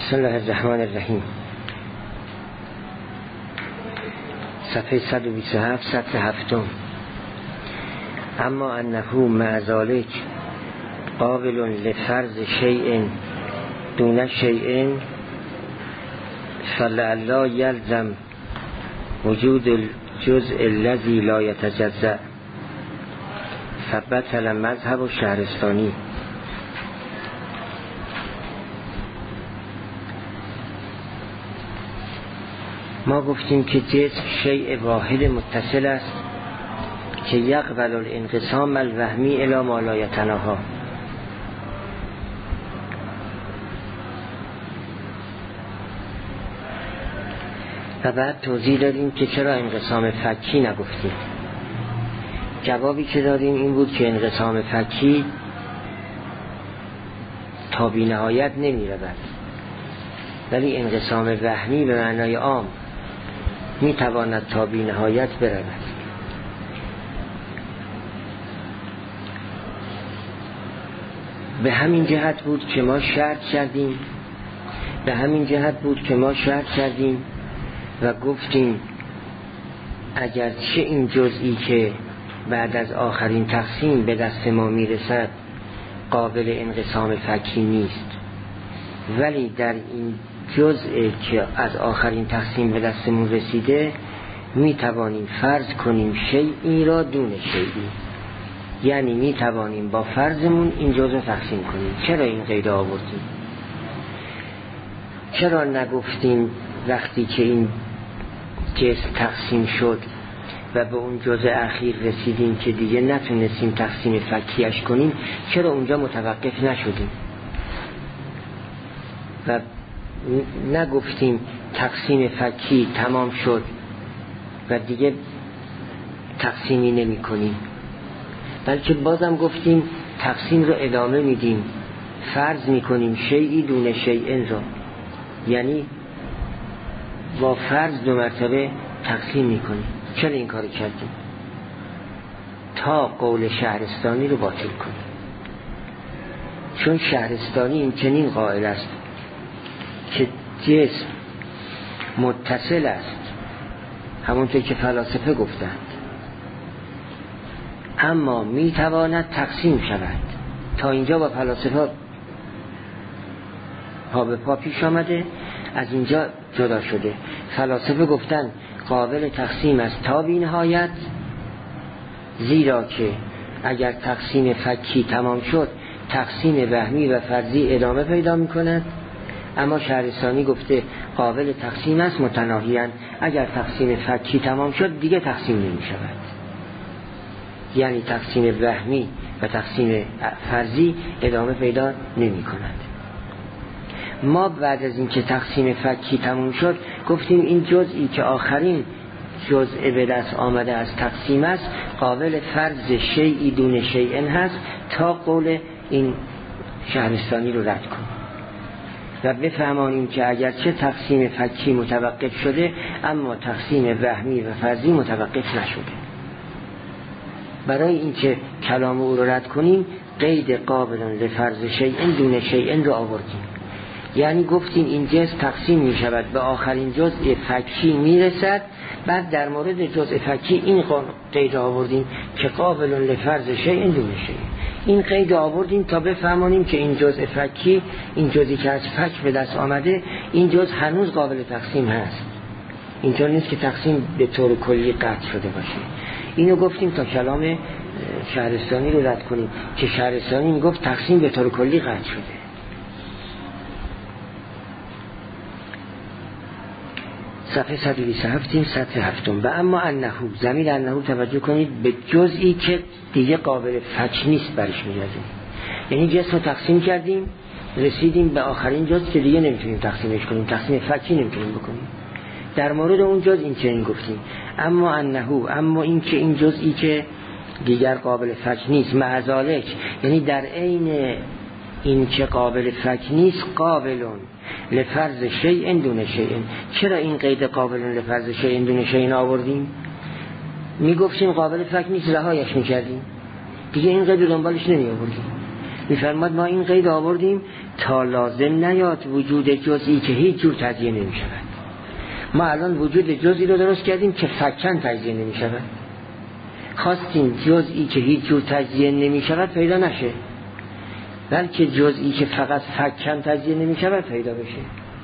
بسم الله الرحمن الرحیم. صفحه 127 سطر هفتم. اما انه مع ذلك قابل لفرض شیء دون شیء فلعل یلزم وجود الجزء الذي لا يتجزأ فبطل مذهب شهرستانی. ما گفتیم که جسم شیء واحد متصل است که یقبل الانقسام الوهمی الی ما لا یتناهی. و بعد توضیح دادیم که چرا انقسام فکی نگفتیم. جوابی که دادیم این بود که انقسام فکی تا بی نهایت نمی رود، ولی انقسام وهمی به معنای عام می تواند تا بی نهایت برود. به همین جهت بود که ما شرط کردیم و گفتیم اگرچه این جزئی که بعد از آخرین تقسیم به دست ما میرسد قابل انقسام فکی نیست، ولی در این جزئی که از آخرین تقسیم به دستمون رسیده میتوانیم فرض کنیم شیئی را دون شیئی، یعنی میتوانیم با فرضمون این جزء تقسیم کنیم. چرا این قید آوردیم؟ چرا نگفتیم وقتی که این جسم تقسیم شد و به اون جزء اخیر رسیدیم که دیگه نتونستیم تقسیم فکیش کنیم، چرا اونجا متوقف نشدیم و نگفتیم تقسیم فکی تمام شد و دیگه تقسیمی نمی کنیم، بلکه بازم گفتیم تقسیم رو ادامه میدیم، فرض میکنیم شیئی دون شیئن را، یعنی با فرض 2 مرتبه تقسیم میکنیم. چرا این کاری کردیم؟ تا قول شهرستانی رو باطل کنیم، چون شهرستانی این چنین قائل است که جسم متصل است، همونطور که فلاسفه گفتند، اما میتواند تقسیم شود. تا اینجا با فلاسفه پا به پا پیش آمده، از اینجا جدا شده. فلاسفه گفتن قابل تقسیم است تا بی نهایت، زیرا که اگر تقسیم فکی تمام شد تقسیم وهمی و فرضی ادامه پیدا می کند. اما شهرستانی گفته قابل تقسیم است متناهیاً، اگر تقسیم فکی تمام شد دیگه تقسیم نمی شود، یعنی تقسیم وهمی و تقسیم فرضی ادامه پیدا نمی کند. ما بعد از اینکه تقسیم فکی تموم شد گفتیم این جزئی که آخرین جزء به دست آمده از تقسیم است قابل فرض شیئی دون شیئن هست، تا قول این شهرستانی رو رد کنیم و بفهمانیم که اگرچه تقسیم فکی متوقف شده اما تقسیم وهمی و فرضی متوقف نشده. برای اینکه کلام او رو رد کنیم قید قابل لفرض شیئن دون شیئن رو آوردیم، یعنی گفتیم این جزء تقسیم می شود به آخرین جزء فکی می رسد، بعد در مورد جزء فکی این قید آوردیم که قابل لفرض شیء دون شیء. این قید آوردیم تا بفهمانیم که این جزء فکی، این جزئی که از فک به دست آمده، این جزء هنوز قابل تقسیم هست. اینطور نیست که تقسیم به طور کلی قطع شده باشه. اینو گفتیم تا کلام شهرستانی رو رد کنیم که شهرستانی میگفت تقسیم به طور کلی قطع شده. صفحه 127 سطر هفتم. و اما انه، ضمیر انه توجه کنید به جزئی که دیگه قابل فک نیست برش می‌گردیم. یعنی جسم رو تقسیم کردیم رسیدیم به آخرین جزء که دیگه نمیتونیم تقسیمش کنیم، تقسیم فکی نمیتونیم بکنیم. در مورد اون جزء این چنین گفتیم اما انه، اما این که این جزئی که دیگر قابل فک نیست، مع ذلک، یعنی در عین این که قابل فک نیست، قابلون لفرض شیء دون شیء. چرا این قید قابلون لفرض شیء دون شیء آوردیم؟ میگفتیم قابل فک نیست رهایش میکردیم، دیگه این قید دنبالش نمی آوردیم. میفرماد ما این قید آوردیم تا لازم نیاد وجود جزئی که هیچ جور تجزیه نمی شود. ما الان وجود جزئی رو درست کردیم که فکن تجزیه نمی شود، خواستیم جزئی که هیچ جور تجزیه نمی شود پیدا نشه، بلکه جزئی که فقط فکن تجزیه نمی شود پیدا بشه.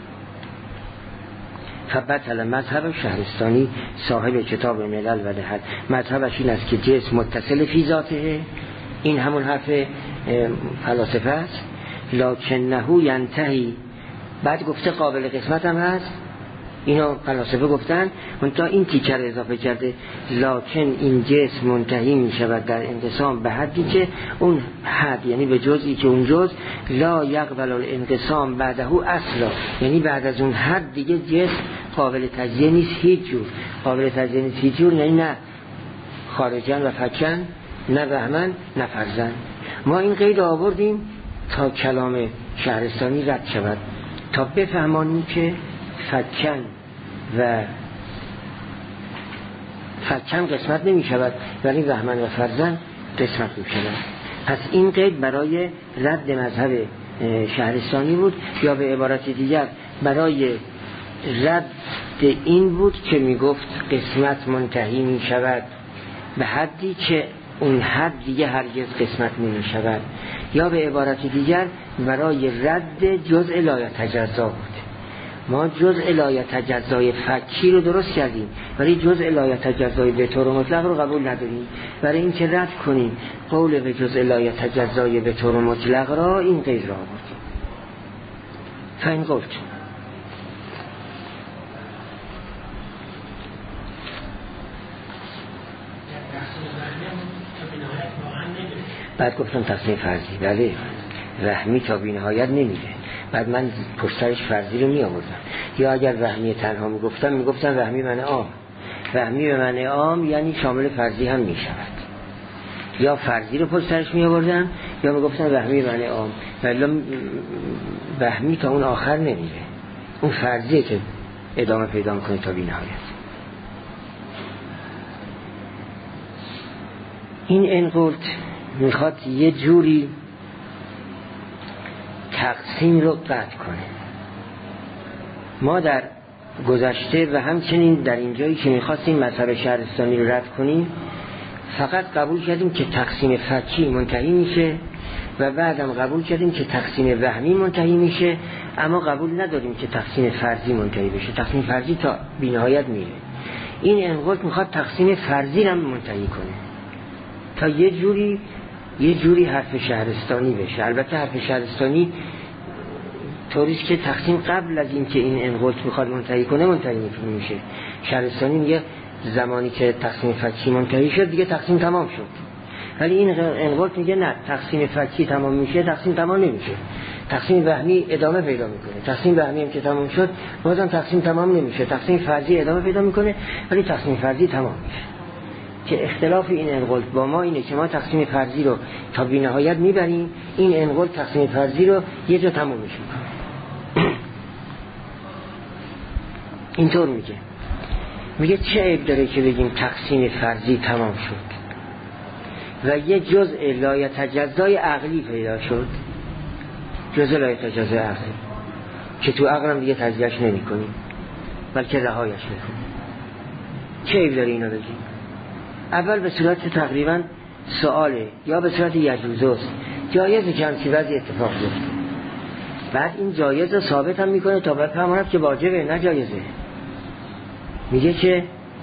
فبطل مذهب شهرستانی صاحب کتاب ملل و لحد، مذهبش این است که جسم متصل فی ذاته، این همون حرف فلاسفه است. لکنه ینتهی، بعد گفته قابل قسمت هم هست، اینو فلاسفه گفتن، منتها این تیکه رو اضافه کرده، لکن این جسم منتهی می شود در انقسام به حدی که اون حد، یعنی به جزئی که اون جز لا یقبل الانقسام بعده اصلا، یعنی بعد از اون حد دیگه جسم قابل تجزیه نیست، هیچ جور قابل تجزیه نیست، هیچ جور، یعنی نه خارجن و فکن، نه وهمن نه فرزن. ما این قید آوردیم تا کلام شهرستانی رد شود، تا بفهمانیم که فکن و فکن قسمت نمی شود ولی وهمن و فرزن قسمت می شود. پس این قید برای رد مذهب شهرستانی بود، یا به عبارت دیگر برای رد این بود که می گفت قسمت منتهی می شود به حدی که اون حد دیگه هرگز قسمت نمی شود، یا به عبارت دیگر برای رد جزء لا یتجزا بود. ما جزء لا یتجزای فکی رو درست کردیم ولی جزء لا یتجزای به طور مطلق رو قبول نداریم. برای این که رد کنیم قول به جزء لا یتجزای به طور مطلق را، این قید را آوردیم. فین قلت، بعد گفتم تقسیم فرضی، بله وهمی تا بی‌نهایت نمیده، بعد من پشترش فرضی رو می آوردم. یا اگر وهمی تنها میگفتم وهمی معنی عام، وهمی به معنی عام یعنی شامل فرضی هم می شود، یا فرضی رو پشترش می آوردم یا میگفتم وهمی معنی عام، ولی وهمی تا اون آخر نمیده، اون فرضیه که ادامه پیدا میکنه تا بی‌نهایت. این انقلت میخواد یه جوری تقسیم رو قطع کنه. ما در گذشته و همچنین در این جایی که میخواستیم مذهب شهرستانی رو رد کنیم فقط قبول کردیم که تقسیم فکی منتهی میشه و بعدم قبول کردیم که تقسیم وهمی منتهی میشه، اما قبول نداریم که تقسیم فرضی منتهی بشه. تقسیم فرضی تا بی‌نهایت میره. این انقلت میخواد تقسیم فرضی رو منتهی کنه تا یه جوری حرف شهرستانی بشه. البته حرف شهرستانی طوریست که تقسیم قبل از این که این انقلت میخواد منتهی کنه منتهی میشه. شهرستانی میگه زمانی که تقسیم فکی منتهی شد دیگه تقسیم تمام شد، ولی این انقلت میگه نه، تقسیم فکی تمام میشه تقسیم تمام نمیشه، تقسیم وهمی ادامه پیدا میکنه. تقسیم وهمی هم که تمام شد بازم تقسیم تمام نمیشه، تقسیم فرضی ادامه پیدا میکنه ولی تقسیم فرضی تمام میشه. که اختلاف این انقلت با ما اینه که ما تقسیم فرضی رو تا بی‌نهایت میبریم، این انقلت تقسیم فرضی رو یه جا تمومش میکنه. اینطور میگه چه عیب داره که بگیم تقسیم فرضی تمام شد و یه جزء لا یتجزای عقلی پیدا شد، جزء لا یتجزای عقلی که تو عقلم دیگه تجزیهش نمی کنیم بلکه رهایش میکنیم. چه عیب داره اینو بگیم؟ اول به صورت تقریبا سواله یا به صورت یجوزست، جایزه که همچی وضعی اتفاق بیفته. بعد این جایز رو ثابت هم میکنه تا بفهماند که واجبه نه جایزه. میگه که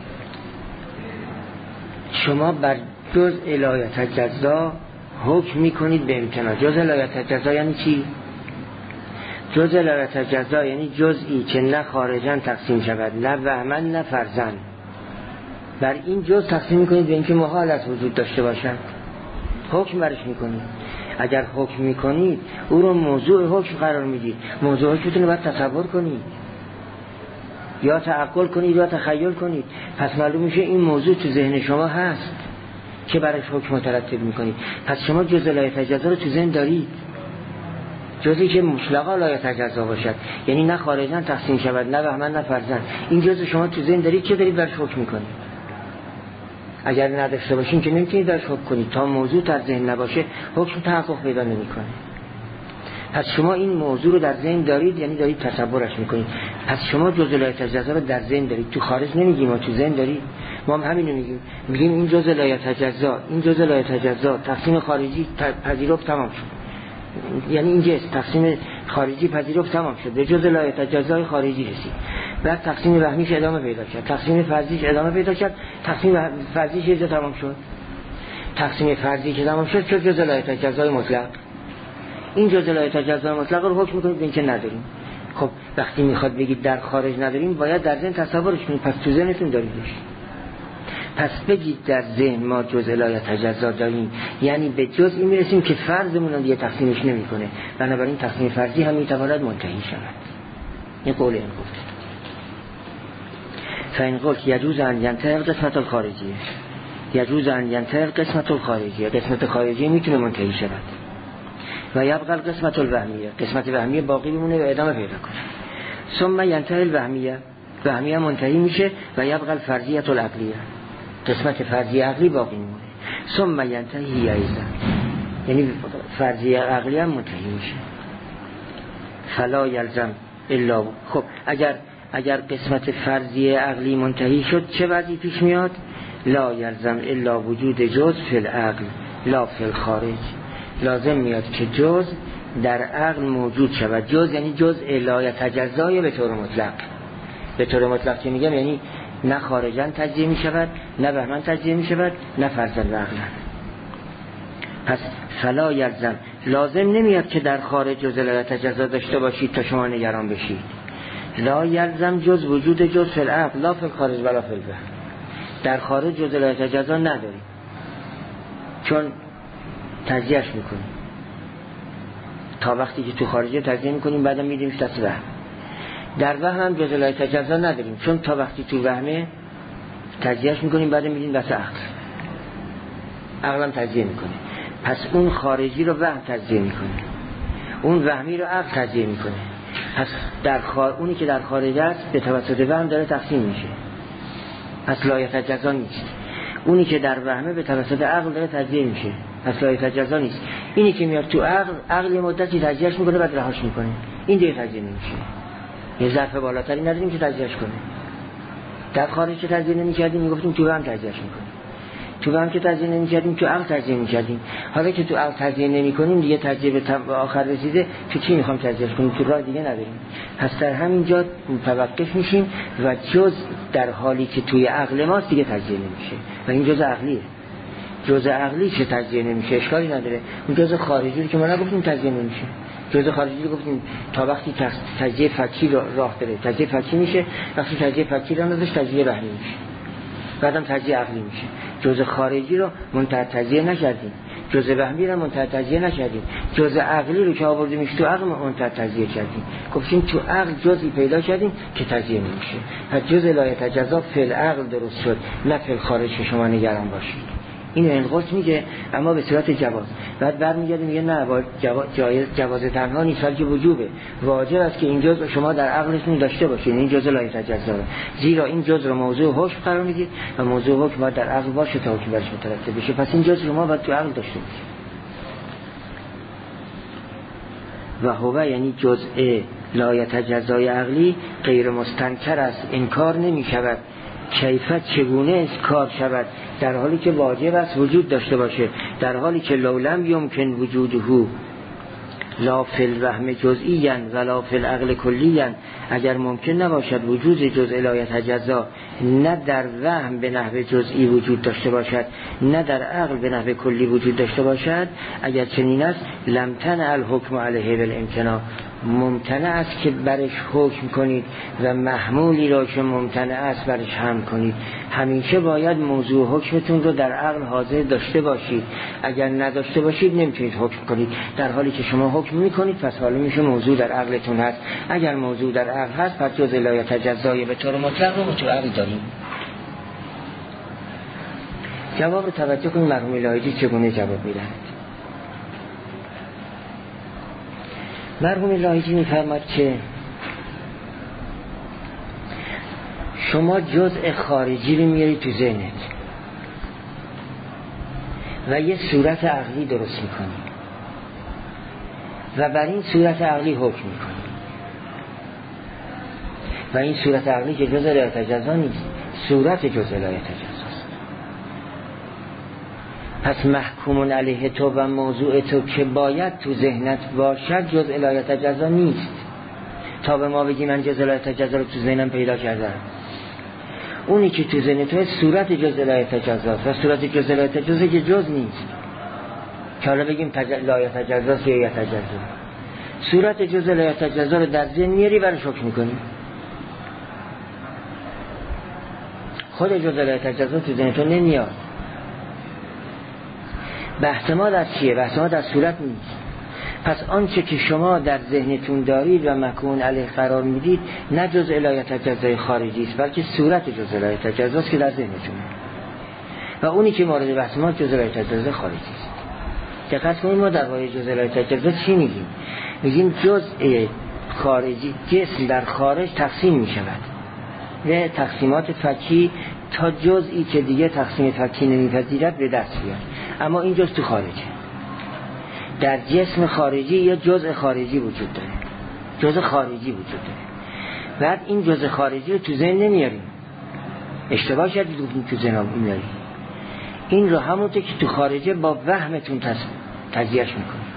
شما بر جزء لا یتجزا حکم میکنید به امتناع. جزء لا یتجزا یعنی چی؟ جزء لا یتجزا یعنی جزئی که نه خارجن تقسیم شود، نه وهمن نه فرزن. بر این جزء تقسیم میکنید به اینکه محال است وجود داشته باشد، حکم برش میکنید. اگر حکم میکنید او رو موضوع حکم قرار میدید. موضوع حکمتون رو باید تصور کنید یا تعقل کنید یا تخیل کنید. پس معلوم میشه این موضوع تو ذهن شما هست که برش حکم مترتب میکنید. پس شما جزء لا یتجزا رو تو ذهن دارید، جزئی که مطلقا لا یتجزا باشد، یعنی نه خارجن تقسیم شود نه وهمن نه فرزن. این جزء شما تو ذهن دارید که دارید برش حکم میکنید. اگر نداشته باشین که نمیتونید برش حکم کنید. تا موضوع در ذهن نباشه حکم تحقق پیدا نمیکنه. پس شما این موضوع رو در ذهن دارید، یعنی دارید تصورش میکنید. پس شما جزء لا یتجزا رو در ذهن دارید، تو خارج نمیگیم، ما تو ذهن دارید. ما هم همین رو میگیم این جزء لا یتجزا، این جزء لا یتجزا تقسیم خارجی پذیرفت تمام شد، یعنی این جنس تقسیم خارجی پذیرفت تمام شد، به جزء لا یتجزای خارجی رسید. بعد تقسیم وهمیش ادامه پیدا کرد، تقسیم فرضیش ادامه پیدا کرد، تقسیم فرضیش یه جا تمام شد. تقسیم فرضی که تمام شد شد جزء لا یتجزای مطلق. این جزء لا یتجزای مطلق رو حکم می‌کنید به اینکه نداریم. خب وقتی میخواد بگید در خارج نداریم، باید در ذهن تصورش کنید. پس تو ذهنتون داریدش. پس بگید در ذهن ما جزء لا یتجزا داریم، یعنی به جزئی میرسیم که فرضمون رو دیگه تقسیمش نمیکنه، بنابراین تقسیم فرضی هم میتواند منتهی شود. این قول این گفت. فإن قلت يجوز أن ينتهي قسمت الخارجیه، يجوز أن ينتهي قسمت الخارجیه، قسمت خارجی میتونه منتهی شود. و یبقى القسمت الوهمیه، قسمت وهمیه باقی بمونه و ادامه پیدا کنه. ثم ينتهي الوهمیه، وهمیه منتهی میشه و یبقى الفرضیه العقلیه، قسمت فرضی عقلی باقی میمونه. ثم ينتهي ایضا، یعنی فرضی عقلی هم منتهی میشه. فلا یلزم الا، خب اگر قسمت فرضی عقلی منتهی شد چه وضعی پیش میاد؟ لا یلزم الا وجود جزء فی العقل لا فی الخارج، لازم میاد که جزء در عقل موجود شود. جزء یعنی جزء لا یتجزا به طور مطلق. به طور مطلق که میگم یعنی نه خارجاً تجزیه می شود، نه وهماً تجزیه می شود، نه فرضاً و عقلاً. پس فلا یلزم، لازم نمیاد که در خارج جزء لا یتجزا داشته باشید تا شما نگران بشید. لا یلزم جز وجود جزء فی العقل لا فی الخارج ولا فی الوهم. در خارج جزء لا یتجزا نداریم چون تجزیهش میکنیم، تا وقتی که تو خارجه تجزیه میکنیم بعدا میدیمش دست وهم. در وهم هم جزء لا یتجزا نداریم چون تا وقتی تو وهمه تجزیهش میکنیم بعدا میدیم دست عقل، عقلم تجزیه میکنه. پس اون خارجی رو وهم تجزیه میکنه، اون وهمی رو عقل تجزیه میکنه. پس اونی که در خارج است به توسط وهم داره تقسیم میشه، پس لا یتجزا نیست. اونی که در وهمه به توسط عقل داره تجزیه میشه، پس لا یتجزا نیست. اینی که میاد تو عقل یه مدتی تجزیهش میکنه بعد رهاش میکنه، این دیگه تجزیه نمیشه. یه ظرف بالاتری نداریم که تجزیهش کنه. در خارج که تجزیه نمی‌کردیم میگفتیم تو هم تجزیهش میکنیم، تو هم که تجزیه نمی‌کردیم تو عقل تجزیه می‌کردیم. حالا که تو عقل تجزیه نمی‌کنیم دیگه تجزیه به آخر رسیده، تو چی می‌خوام تجزیهش کنیم؟ تو راه دیگه نداریم. پس در همین جا متوقف میشیم و جز در حالی که توی عقل ماست دیگه تجزیه نمیشه و این جز عقلیه. جز عقلی که تجزیه نمیشه اشکالی نداره. اون جز خارجی که ما نگفتیم تجزیه نمیشه، جزء خارجی رو گفتیم تا وقتی تجزیه فکی راه داره تجزیه فکی میشه، وقتی تجزیه فکی رو نداشت تجزیه وهمی میشه، بعدم تجزیه عقلی میشه. جزء خارجی رو منتهی تجزیه نکردیم، جزء وهمی رو منتهی تجزیه نکردیم، جزء عقلی رو که آوردیم میشه تو عقل منتهی تجزیه کردیم، گفتیم تو عقل جزئی پیدا کردیم که تجزیه نمیشه. پس جزء لا یتجزا فی العقل درست شد، نه فی الخارج که شما نگران باشید. این انقاط میگه اما به صورت جواز. بعد برمیگرده میگه نه جواز تنها نیست بلکه وجوبه، واجب است که این جزء شما در عقلتون داشته باشید، این جزء لا یتجزا، زیرا این جزء رو موضوع حکم قرار میدید و موضوع حکم باید در عقل باشه تا حکم برش مترتب بشه. پس این جزء شما باید تو عقل داشته باشید. و هو یعنی جزء لا یتجزای عقلی غیر مستنکر است، انکار نمی شود. کیفیت چگونه کار شود؟ در حالی که واجب است وجود داشته باشه، در حالی که لولم یمکن وجوده لا فی الوهم جزئیاً ولا فی العقل کلیاً، اگر ممکن نباشد وجود جزء لا یتجزا نه در وهم به نحو جزئی وجود داشته باشد نه در عقل به نحو کلی وجود داشته باشد، اگر چنین است لم تنع الحکم علیه بالامتناع، ممتنع است که برش حکم کنید و محمولی را که ممتنع است برش حمل کنید. همیشه باید موضوع حکمتون رو در عقل حاضر داشته باشید، اگر نداشته باشید نمیتونید حکم کنید. در حالی که شما حکم میکنید پس حالا میشه موضوع در عقلتون هست. اگر موضوع در عقل هست پس جزء لا یتجزای به طور مطلق رو تو عقل داریم. جواب رو توجه کنید مرحوم لاهیجی چگونه جواب میدن. مرحوم لاهیجی میفرماد که شما جزء خارجی رو میاری تو ذهنت و یه صورت عقلی درست میکنی. و بر این صورت عقلی حکم میکنیم و این صورت عقلی که جزء لا یتجزا نیست، صورت جزء لا یتجزاست. پس محکوم علیه تو و موضوع تو که باید تو ذهنت باشد جزء لا یتجزا نیست تا به ما بگی من جزء لا یتجزا رو تو ذهنم پیدا کردم. اونی که تو ذهن تو صورت جزء لا یتجزاست و صورت جزء لا یتجزا که جز نیست که حالا بگیم لا یتجزاست یا یتجزا. صورت جزء لا یتجزا رو در ذهن میاری برای حکم میکنی. خود جزء لا یتجزا تو ذهن تو نمیاد. بحث ما در چیه؟ بحث ما در صورت نیست. پس آنچه که شما در ذهنتون دارید و مکون علیه قرار میدید نه جزء لا یتجزای خارجی است بلکه صورت جزء لا یتجزا است که در ذهنتون و اونی که مورد بحث ما جزء لا یتجزا خارجی است. دقت کنید ما درباره جزء لا یتجزا چی میگیم؟ میگیم جزء خارجی جسم در خارج تقسیم میشود و تقسیمات فکی تا جزئی که دیگه تقسیم فکی نمیپذیرد به دست بیاد. اما این جزء تو خارجه. در جسم خارجی یا جزء خارجی وجود داره، جزء خارجی وجود داره. بعد این جزء خارجی رو تو ذهن نمیاریم. اشتباه کردید گفتیم تو ذهن میاریم. این رو همونطور که تو خارجه با وهمتون تجزیهش میکنید.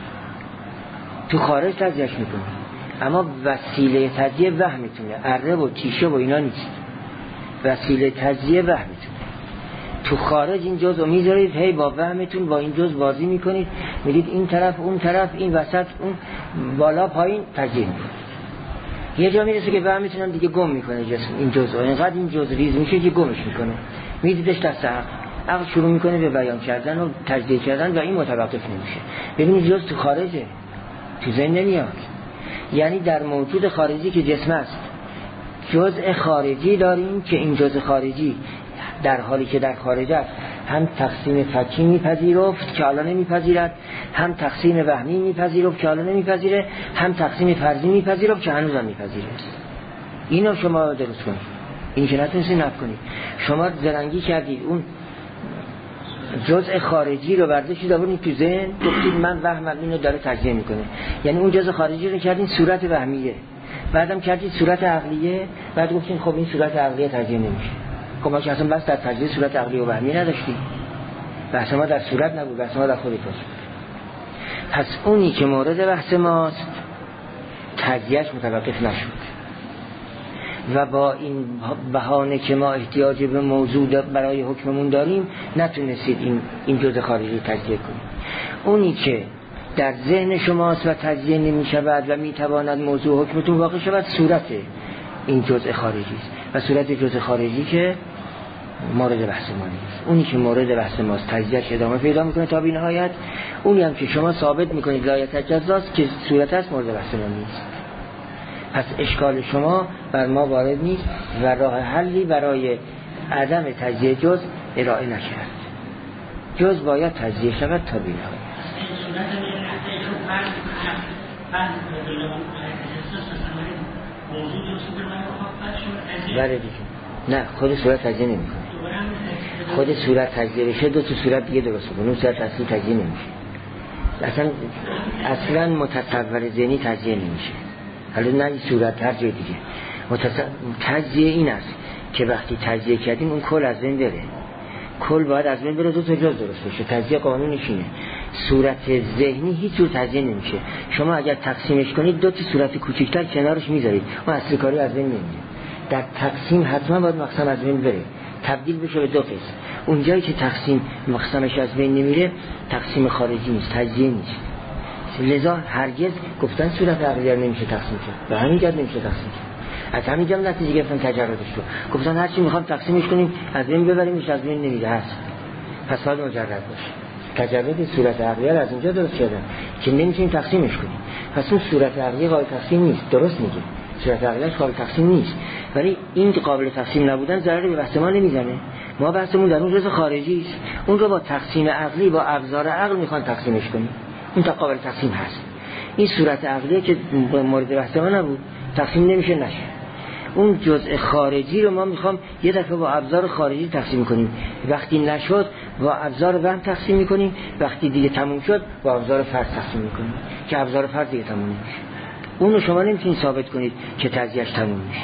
تو خارج تجزیهش میکنید. اما وسیله تجزیه وهمتونه. اره و تیشه و اینا نیست. وسیله تجزیه وهمتونه. تو خارج این جزء رو میذارید هی با وهمتون با این جزء بازی میکنید، میدید این طرف اون طرف این وسط اون بالا پایین تجزیه میکنید. یه جا میرسه که وهمتون هم دیگه گم میکنه جسم این جزء، اینقدر این جزء ریز میشه که گمش میکنه. میدیدش دست عقل شروع میکنه به بیان کردن و تجزیه کردن و این متوقف نمیشه. ببینید جزء تو خارجه، تو ذهن نمیاد. یعنی در موجود خارجی که جسم است جزء خارجی داریم که این جزء خارجی در حالی که در خارج است هم تقسیم فکی میپذیرفت که حالا نمیپذیرد، هم تقسیم وهمی میپذیرفت که حالا نمیپذیره، هم تقسیم فرضی میپذیرفت که هنوز هم میپذیره. اینو شما درست کنید. این که نتونستید نفع کنید. شما زرنگی کردید اون جزء خارجی رو برداشتید آوردید تو ذهن، گفتید من وهمم اینو داره تجزیه میکنه. یعنی اون جزء خارجی رو کردین صورت وهمیه، بعدم کردید صورت عقلیه، بعد گفتین خب این صورت عقلیه تجزیه نمیشه. خب ما که اصلا بس در تجزیه صورت عقلی و وهمی نداشتیم. بحث ما در صورت نبود، بحث ما در خود توست. پس اونی که مورد بحث ماست تجزیهش متوقف نشد و با این بهانه که ما احتیاج به موضوع برای حکممون داریم نتونستید این جزء خارجی تجزیه کنید. اونی که در ذهن شماست و تجزیه نمی شود و می تواند موضوع حکمتون واقع شود صورت این جزء خارجی است و صورت جزء خارجی که مورد بحث ما نیست. اونی که مورد بحث ماست تجزیهش ادامه پیدا میکنه تا بی نهایت. اونی هم که شما ثابت میکنید لا یتجزاست که صورت است مورد بحث ما نیست. پس اشکال شما بر ما وارد نیست و راه حلی برای عدم تجزیه جز ارائه نکرد. جز باید تجزیه شود تا بی نهایت. بله دیگه. نه خود صورت تجزیه نمی کنه. خود صورت تجزیه بشه دو تا صورت دیگه درست کنه. اون صورت اصلی تجزیه نمیشه. اصلا متصور ذهنی تجزیه نمیشه. حالا نه این صورت هر جای دیگه. تجزیه این است که وقتی تجزیه کردیم اون کل از بین بره. کل باید از بین بره دو تا جز درست بشه. تجزیه قانونش اینه. صورت ذهنی هیچ جور تجزیه نمیشه. شما اگر تقسیمش کنید دو تا صورت کوچیک‌تر کنارش میذارید. اون اصلی کاری از بین نمیره. در تقسیم حتما باید مقسم از بین بره. تبدیل بشه به دو قسم. اونجایی که تقسیم مقسمش از بین نمیره تقسیم خارجی نیست، تجزیه نیست. لذا هرگز گفتن صورت عقلیه نمیشه تقسیم کرد. به همین جهت نمیشه تقسیم کرد. از همین جهت نتیجه گرفتن تجردش رو. گفتن هر چی میخوام تقسیمش کنیم از بین ببریمش از بین نمیره هست. پس باید مجرد باشه. تجرد صورت عقلیه از اینجا درست کردن که نمیتونیم تقسیمش کنیم. پس اون صورت عقلیه قابل تقسیم نیست. درست میگه. صورت عقلیه قابل تقسیم نیست. ولی این قابل تقسیم نبودن ضرری به بحث ما نمیزنه. ما بحثمون در اون جزء خارجی است. اون رو با تقسیم عقلی با ابزار عقل میخوان تقسیمش کنیم. این تا قابل تقسیم هست. این صورت عقلیه که مورد بحث ما نبود تقسیم نمیشه نشه. اون جزء خارجی رو ما میخوام یه دفعه با ابزار خارجی تقسیم کنیم. وقتی نشد با ابزار وهم تقسیم میکنیم، وقتی دیگه تموم شد با ابزار فرض تقسیم میکنیم که ابزار فرض دیگه تموم نمیشه. اونو شما نمیتونید ثابت کنید که تجزیه‌اش تموم میشه.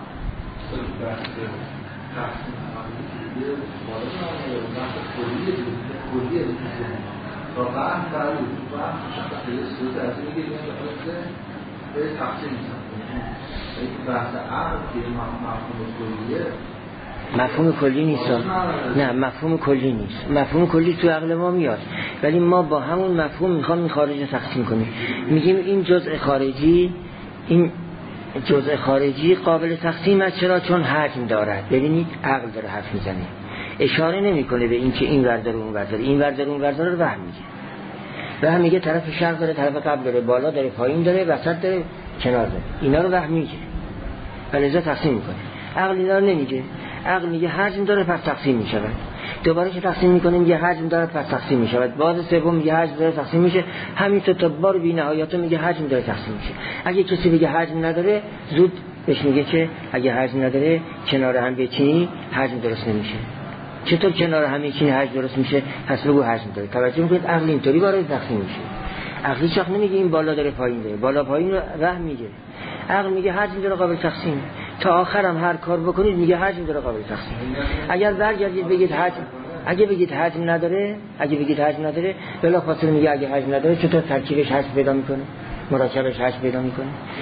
مفهوم کلی نیست. نه مفهوم کلی نیست. مفهوم کلی تو عقل ما میاد، ولی ما با همون مفهوم میخوام این خارج تقسیم کنیم. میگیم این جزء خارجی، این جزء خارجی قابل تقسیم است. چرا؟ چون حجم دارد. ببینید عقل داره حرف میزنه، اشاره نمیکنه به این که این ور داره اون ور داره، این ور داره اون ور داره، رو وهم میگه. وهم میگه طرف شرق داره، طرف غرب داره، بالا داره، پایین داره، وسط داره، کنار داره. اینا رو وهم میگه، ولی تقسیم میکنه. عقل اینا رو نمیگه. عقل میگه حجم داره پس تقسیم میشود. دوباره که تقسیم میکنه میگه حجم داره پس تقسیم میشود. باز سوم میگه حجم داره تقسیم میشه. همینطور تا بار بی نهایت میگه حجم داره تقسیم میشه. اگه کسی بگه حجم نداره، زود بهش میگه که اگه حجم نداره کنار هم بچینی حجم درست نمیشه. چطور کنار هم بچینی حجم درست میشه؟ پس بگو حجم داره. توجه میکنید عقل اینطوری وارد تقسیم میشه. عقلی شخص نمیگه این بالا داره پایین داره، بالا پایین رو وهم میگه. عقل میگه حجم داره قابل تقسیم. تا آخرم هر کار بکنید میگه حجم داره قابل تقسیم. اگر برگردید بگید حجم، اگه بگید حجم نداره، بلافاصله میگه اگه حجم نداره چطور ترکیبش حجم پیدا میکنه، مرکبش حجم پیدا میکنه.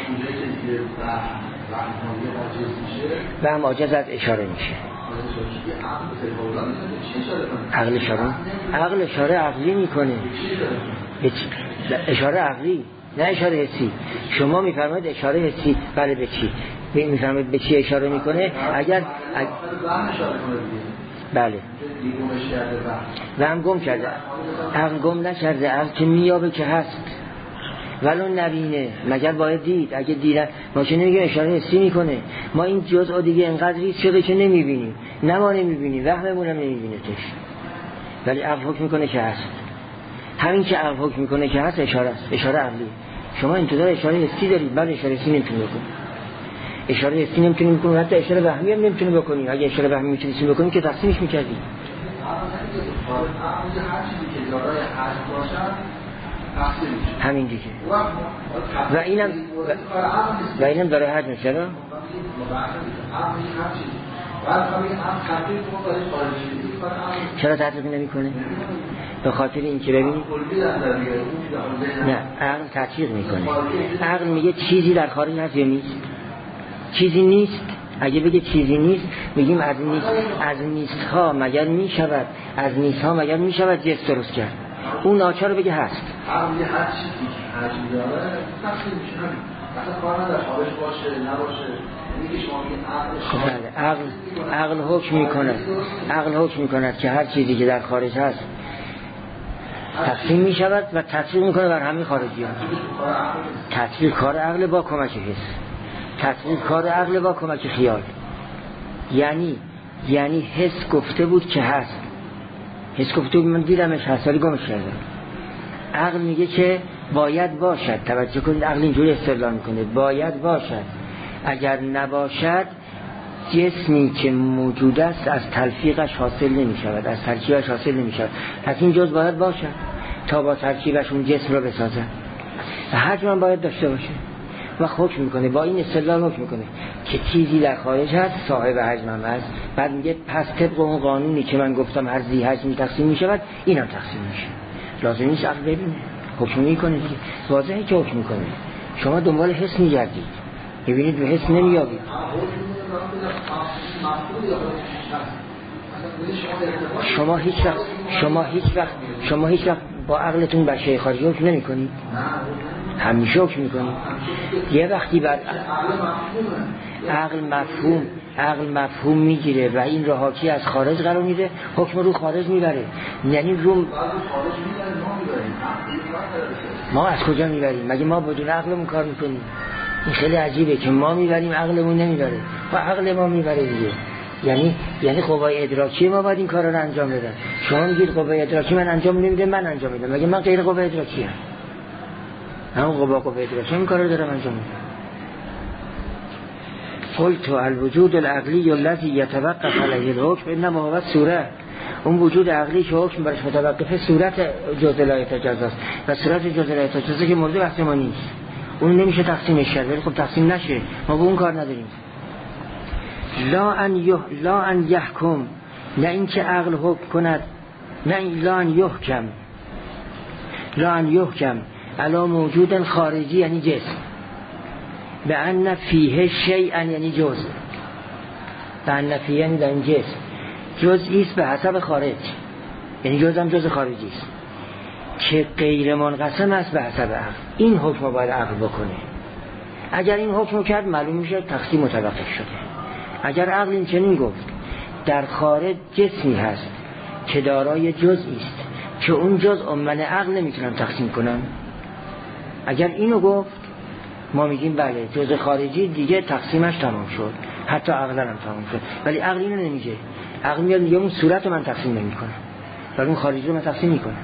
و هم عاجز از اشاره میشه. عقل اشاره عقلی میکنه. اشاره عقلی، نه اشاره حسی. شما میفرمایید اشاره حسی، بله به چی؟ میفرمایید به چی اشاره میکنه؟ اگر بله و هم گم کرده. عقل گم نکرده، عقل که میابه که هست ولو نبینه، مگر باید دید. اگه دیدن ما که نمیگه اشاره حسی میکنه. ما این جزء دیگه انقدر ریز شده که نمیبینیم، نه ما نمیبینیم، وهممون هم نمیبینه تش، ولی عقل حکم میکنه که هست. همین که عقل حکم میکنه که هست اشاره است، اشاره عقلی. شما انتظار اشاره حسی دارید، بعد اشاره حسی نمیتونید بکنید. اشاره حسی نمیتونید بکنید، حتی اشاره وهمی هم نمیتونید بکنید. اگه اشاره وهمی میتونید بکنید که تقسیمش میکردید. همین دیگه. و اینم داره حد میشه. چرا تطبیق نمیکنه؟ به خاطر این که ببینید نه، عقل تطبیق میکنه. عقل میگه چیزی در خارج هست یا نیست. چیزی نیست. اگه بگه چیزی نیست، میگیم از نیست ها مگر میشود، از نیست ها مگر میشود جنس درست کرد. اون ناچار بگه هست. عقل میگه هر چیزی که حجم داره تقسیم میشه. اصلا کار نداره خارج باشه نباشه. عقل حکم میکنه. عقل حکم میکنه که هر چیزی که در خارج هست تقسیم میشود و تطبیق میکنه بر همین خارجیان. تطبیق کار عقل با کمک حس، تطبیق کار عقل با کمک خیال. یعنی حس گفته بود که هست، حس گفته بود من دیدمش هست ولی گمش کردم. عقل میگه که باید باشد. توجه کنید عقل اینجوری استدلال میکنه باید باشد. اگر نباشد جسمی که موجود است از تلفیقش حاصل نمی شود، از ترکیبش حاصل نمی شود. پس این جز باید باشد تا با ترکیبش اون جسم رو بسازد. و حجم هم باید داشته باشه. و حکم میکنه، با این استدلال حکم میکنه که چیزی در خارج هست صاحب حجم هم هست. بعد میگه پس طبق اون قانونی که من گفتم هر ذی حجمی تقسیم می شود اینم تقسیم میشه. لازم نیست عقل ببینه، حکم میکنه دیگه. واضحه که حکم میکنه. شما دنبال حس میگردید، ببینید به حس نمیابید. شما هیچ وقت با عقلتون بر شیء خارجی حکم نمی‌کنید. همیشه حکم می‌کنید. یه وقتی بعد عقل مفهوم میگیره و این رو حاکی از خارج قرار میده، حکم رو خارج میبره. یعنی رو ما از کجا میبریم؟ مگه ما بدون عقلمون کار میکنیم؟ این خیلی عجیبه که ما میبریم عقلمون نمیبره و عقل ما میبره دیگه. یعنی قوای ادراکی ما باید این کارا رو انجام بدن. شما میگید قوای ادراکی من انجام نمیده، من انجام میدم. مگه من غیر قوای ادراکی ام؟ همون قوای ادراکی این کارا رو دارم انجام میدم. قلت الوجود العقلی الذي يتوقف عليه الحكم انما هو الصوره. اون وجود عقلی که حکم برش متوقفه صورت جزء لا یتجزاست و صورت جزء لا یتجزا که مورد بحث ما نیست، اون نمیشه تقسیمش کرد. ولی خب تقسیم نشه، ما به اون کار نداریم. لا ان یحکم، نه اینکه عقل حکم کند، نه لا ان یحکم علی موجود خارجی یعنی جسم، به ان فیه شیئا یعنی جزء، به ان فیه یعنی در این جسم جزئی است به حسب خارج، یعنی جزء هم جزء خارجی است که غیر منقسم است به حسب عقل. این حکم باید عقل بکنه. اگر این حکم کرد معلوم میشه تقسیم متوقف شده. اگر عقل این چنین گفت در خارج جسمی هست که دارای جزئی است که اون جزء من عقل نمیتونم تقسیم کنم، اگر اینو گفت ما میگیم بله جزء خارجی دیگه تقسیمش تمام شد، حتی عقلا هم تمام شد. ولی عقل اینو نمیگه. عقل میگه اون صورت رو من تقسیم نمیکنم ولی اون خارجی رو من تقسیم میکنم.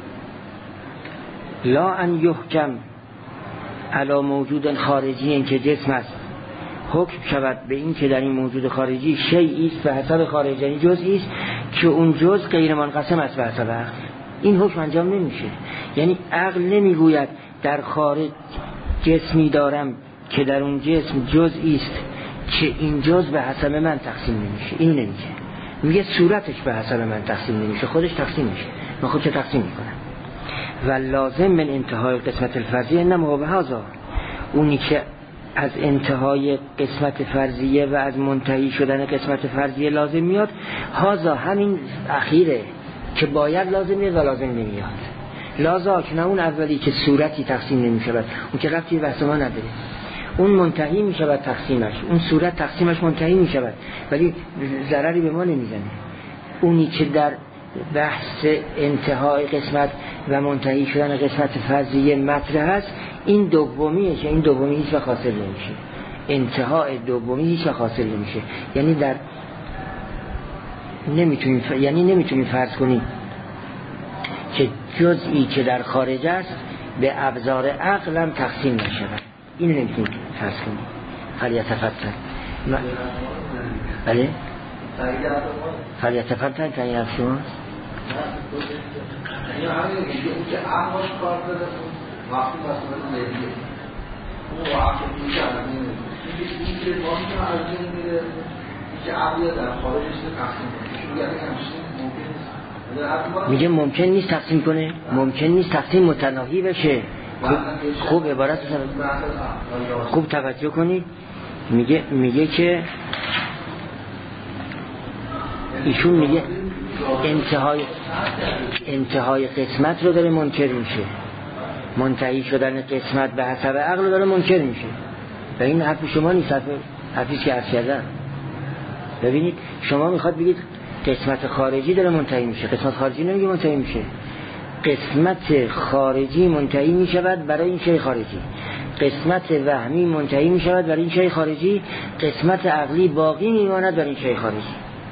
لا ان یحکم علی موجود خارجی، این که جسم است حکم شود به این که در این موجود خارجی شیئی است به حسب خارج، یعنی جزئی است که اون جزء غیر منقسم است به حسب عقل. این حکم انجام نمیشه. یعنی عقل نمیگوید در خارج جسمی دارم که در اون جسم جزئی است که این جزء به حسب من تقسیم نمیشه. این نمیگه، میگه صورتش به حسب من تقسیم نمیشه، خودش تقسیم میشه، من خودش تقسیم میکنم. و لازم من انتهای قسمت الفرضیه انما به هذا، اونی که از انتهای قسمت فرضیه و از منتهی شدن قسمت فرضیه لازم میاد، هذا همین اخیره که باید لازم میاد و لازم نمیاد. لازم که نه اون اولی که صورتی تقسیم نمیشود، اون که ربطی به بحث ما نداره، اون منتهی میشود تقسیمش، اون صورت تقسیمش منتهی میشود ولی ضرری به ما نمیزنه. اونی که در بحث انتهای قسمت و منتهی شدن قسمت فرضیه مطرح است، این دومیه که این دومی هیچ وقت حاصل نمیشه. انتهای دومی هیچ وقت حاصل نمیشه. یعنی در نمیتونی فرض کنی که جزئی که در خارج است به ابزار عقل هم تقسیم نشود. اینو نمیتونی فرض کنی. فلیتفتن بله؟ فلیتفتن تا این حرف شما؟ یعنی همین که عقلش کار داره وقتی مسئله ذهنیه اون واقعا میشه این که ما میتونم از ذهن میره که عقلی در خارجش تقسیم کنه. میگه ممکن نیست تقسیم کنه، ممکن نیست تقسیم متناهی بشه. خوب عبارت خوب توجه کنید. میگه که ایشون میگه انتهای قسمت رو داره منکر میشه، منتهی شدن قسمت به حسب عقل رو داره منکر میشه. و این حرف شما نیست، حرفی که عرض کردم. ببینید شما میخواد بگید قسمت خارجی داره منتهی میشه، قسمت خارجی نمیگه منتهی میشه. قسمت خارجی منتهی میشود برای این شی خارجی، قسمت وهمی منتهی میشود برای این شی خارجی، قسمت عقلی باقی میماند برای این شی خارجی.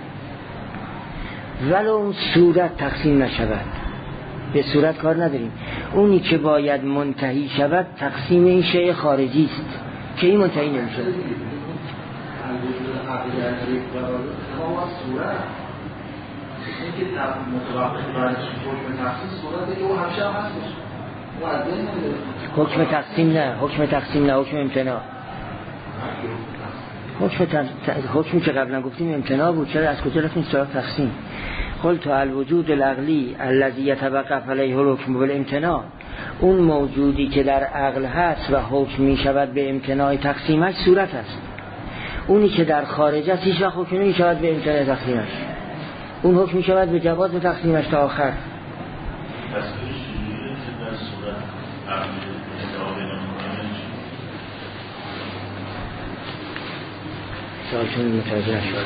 ولو اون صورت تقسیم نشود، به صورت کار نداریم. اونی که باید منتهی شود تقسیم این شی خارجی است که این منتهی نمیشه. حکم تقسیم نه، حکم امتناع. حکمی که قبلا گفتیم امتناع بود، چرا از کجا رفتیم سراغ تقسیم؟ قلت الوجود العقلی الذي يتوقف عليه الحكم بالامتناع، اون موجودی که در عقل هست و حکم می شود به امتناع تقسیمش صورت است. اونی که در خارج است هیچ وقت حکم نمی شود به امتناع تقسیمش، اون حکم می شود به جواز تقسیمش تا آخر. سوالتون متوجه نشد.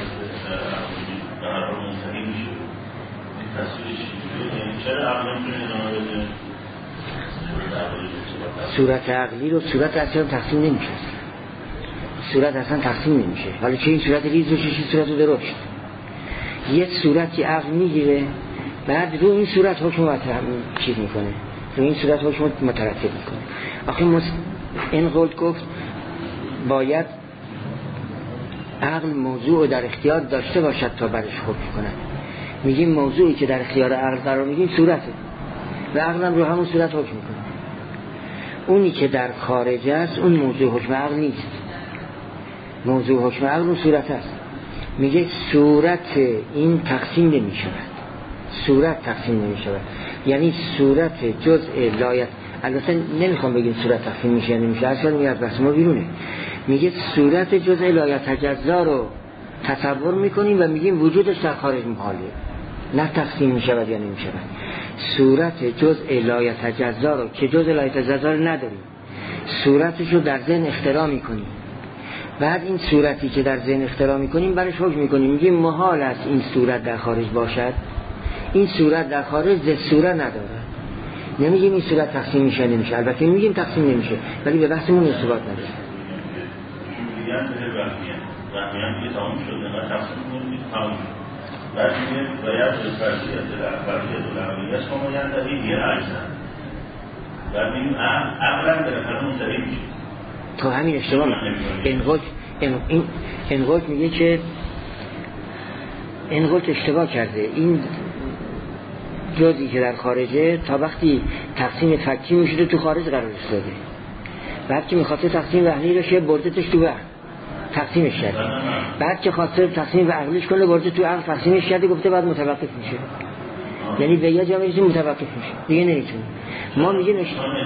صورت عقلی رو صورت اصلا تقسیم نمیشه، صورت اصلا تقسیم نمیشه. حالا چه این صورت ریز و چه صورت رو درشت. یک صورتی عقل میگیره بعد رو این صورت حکم چیز میکنه، رو این صورت حکم مترتب میکنه. آخه این قول گفت باید عقل موضوع در اختیار داشته باشد تا برش حکم کند. میگیم موضوعی که در اختیار عقل قرار میگیم صورته و عقل هم رو همون صورت حکم میکنه. اونی که در خارج است اون موضوع حکم عقل نیست، موضوع حکم عقل اون صورت است. میگه صورت این تقسیم نمی شود، صورت تقسیم نمی شود، یعنی صورت جزء لایت. البته نمیخوام بگیم صورت تقسیم میشه یا نمیشه، اصلا میگه از بحث ما بیرونه. میگه صورت جزء لایت تجزا رو تصور میکنیم و میگیم وجودش در خارج محاله، نه تقسیم میشود یا نمیشود. صورت جزء لایت تجزا رو که جزء لایت تجزا رو نداریم، صورتش رو در ذهن اختراع میکنیم. بعد این صورتی که در ذهن اختراع میکنیم برش حکم میکنیم، میگیم محال است این صورت در خارج باشد، این صورت در خارج ضد صورت نداره. نمیگیم این صورت تقسیم میشه نمیشه، البته میگیم تقسیم نمیشه ولی به بحثمون ارتباط نداره. وهمیان که تمام شده نه تقسیم کنید تمام شد بعد میگه باید فرضیت الاخباریت و العملیت شما یعنی یه اجزا بعد میگیم عقلا در فرمون منتهی میشه. تو همین اشتباه انقل میگه که انقل اشتباه کرده. این جزئی که در خارجه تا وقتی تقسیم فکی میشه تو خارج قرار داده، بعد که میخواسته تقسیم وحنی بشه بردتش تو وحن تقسیمش کرده، بعد که خواسته تقسیم و عقلش کنه برده تو عقل تقسیمش کرده، گفته بعد متوقف میشه. یعنی به یه جامعه متوقف میشه دیگه نمیتونه. ما میگیم